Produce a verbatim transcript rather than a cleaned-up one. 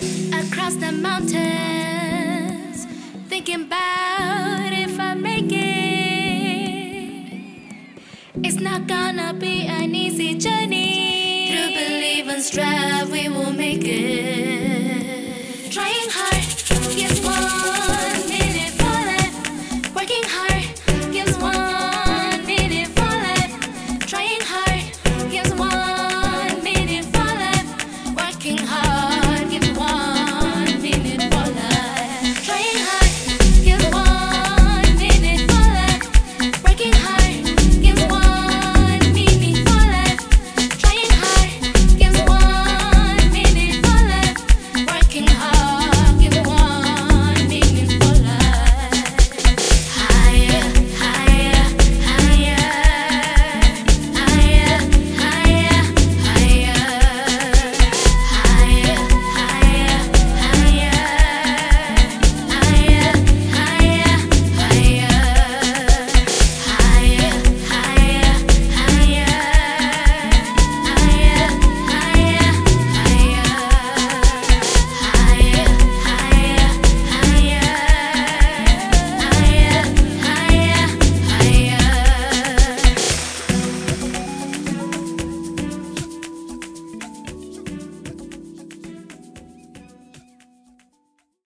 across the mountains, thinking about if I make it. It's not gonna be an easy journey. Through believe and strive, we will make it.